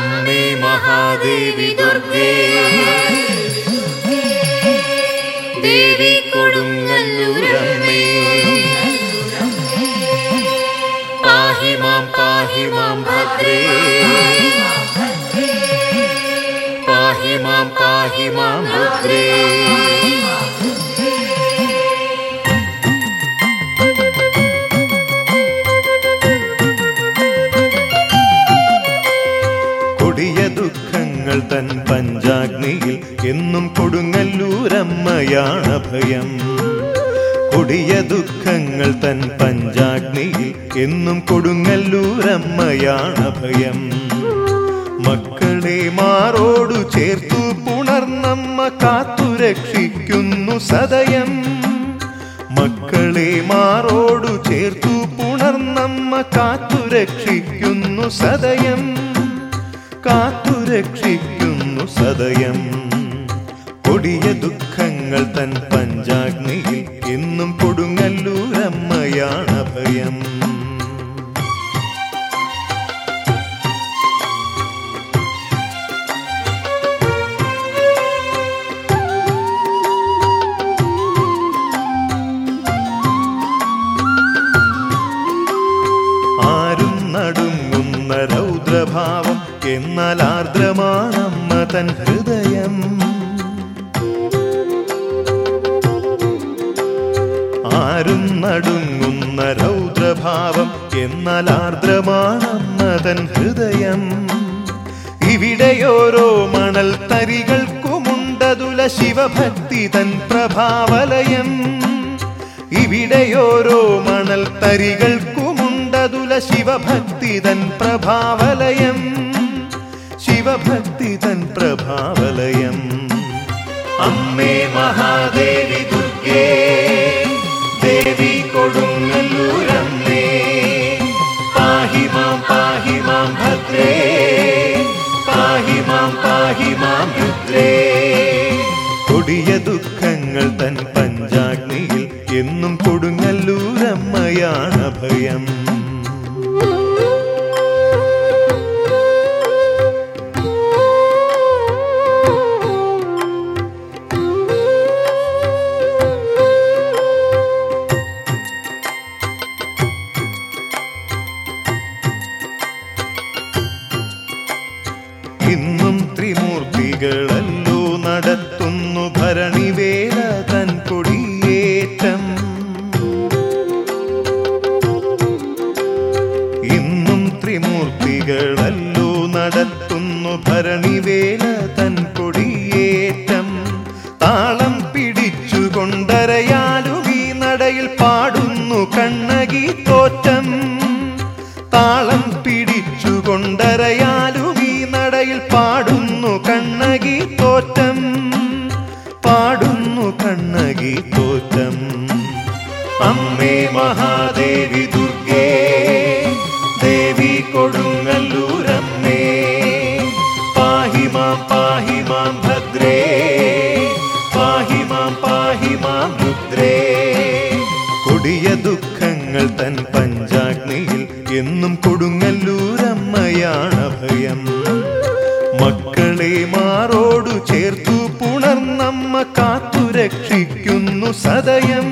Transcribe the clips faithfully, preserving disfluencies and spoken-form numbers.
അമ്മേ മഹാദേവി ദുർഗേ ദേവി കൊടുങ്ങല്ലൂരമ്മേ പാഹി മാം പാഹി മാം ഭദ്രേ പാഹി മാം പാഹി മാം രുദ്രേ. കൊടിയ ദുഃഖങ്ങൾ തൻ പഞ്ചാഗ്നിയിൽ എന്നും കൊടുങ്ങല്ലൂരമ്മയാണ് ഭയം. കൊടിയ ദുഃഖങ്ങൾ തൻ പഞ്ചാഗ്നിയിൽ എന്നും കൊടുങ്ങല്ലൂരമ്മയാണ് ഭയം. മക്കളെ മാറോടു ചേർത്തു പുണർന്നമ്മ കാത്തുരക്ഷിക്കുന്നു സദയം. മക്കളെ മാറോടു ചേർത്തു പുണർന്നമ്മ കാത്തുരക്ഷിക്കുന്നു സദയം. കാത്തുരക്ഷിക്കുന്നു സദയം. കൊടിയ ദുഃഖങ്ങൾ തൻ പഞ്ചാഗ്നിയിൽ എന്നും കൊടുങ്ങല്ലൂരമ്മയാണ് ഭയം. ആരും നടുങ്ങുന്ന രൗദ്രഭാവം എന്നാൽ ആർദ്രമാണമ്മ തൻ ഹൃദയം. ആരും നടുങ്ങുന്ന രൗദ്രഭാവം എന്നാൽ ആർദ്രമാണമ്മ തൻ ഹൃദയം. ഇവിടെയോരോ മണൽ തരികൾക്കുമുണ്ടതുല ശിവഭക്തി തൻ പ്രഭാവലയം. ഇവിടെയോരോ മണൽ തരികൾക്കുമുണ്ടതുല ശിവഭക്തി തൻ പ്രഭാവലയം. ശിവഭക്തി തൻ പ്രഭാവലയം. അമ്മേ മഹാദേവി ദുർഗേ ദേവി കൊടുങ്ങല്ലൂരമ്മേ പാഹി മാം പാഹി മാം ഭദ്രേ പാഹി മാം പാഹി മാം രുദ്രേ. കൊടിയ ദുഃഖങ്ങൾ തൻ പഞ്ചാഗ്നിയിൽ എന്നും കൊടുങ്ങല്ലൂരമ്മയാണ് ഭയം. ഇന്നും ത്രിമൂർത്തികളല്ലോ നടത്തുന്നു ഭരണിവേല തൻ കൊടിയേറ്റം. ഇന്നും ത്രിമൂർത്തികളല്ലോ നടത്തുന്നു ഭരണിവേല തൻ കൊടിയേറ്റം. താളം പിടിച്ചുകൊണ്ടരയാലും ഈ നടയിൽ പാടുന്നു കണ്ണകി തോറ്റം. താളം പിടിച്ചുകൊണ്ടരയാലും ഈ നടയിൽ പാടുന്നു കണ്ണകി തോറ്റം. പാടുന്നു കണ്ണകി തോറ്റം. അമ്മേ മഹാദേവി ദുർഗേ ദേവി കൊടുങ്ങല്ലൂരമ്മേ പാഹി മാം പാഹി മാം ഭദ്രേ പാഹി മാം പാഹി മാം രുദ്രേ. കൊടിയ ദുഃഖങ്ങൾ തൻ പഞ്ചാഗ്നിയിൽ എന്നും കൊടുങ്ങല്ലൂരമ്മയാണ് ഭയം. മക്കളെ മാറോടു ചേർത്തു പുണർന്നമ്മ കാത്തുരക്ഷിക്കുന്നു സദയം.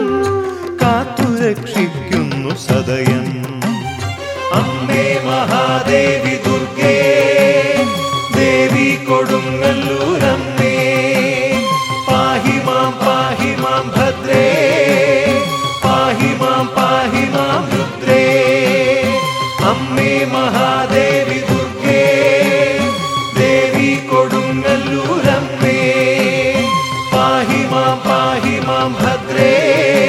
കാത്തുരക്ഷിക്കുന്നു സദയം. അമ്മേ മഹാദേവി ദുർഗേ ദേവി കൊടുങ്ങല്ലൂരമ്മേ പാഹി മാം പാഹി മാം ഭദ്രേ പാഹി മാം പാഹി മാം രുദ്രേ. അമ്മേ മഹാദേവി ദുർഗേ ദേവി കൊടുങ്ങല്ലൂരമ്മേ പാഹി മാം പാഹി മാം ഭദ്രേ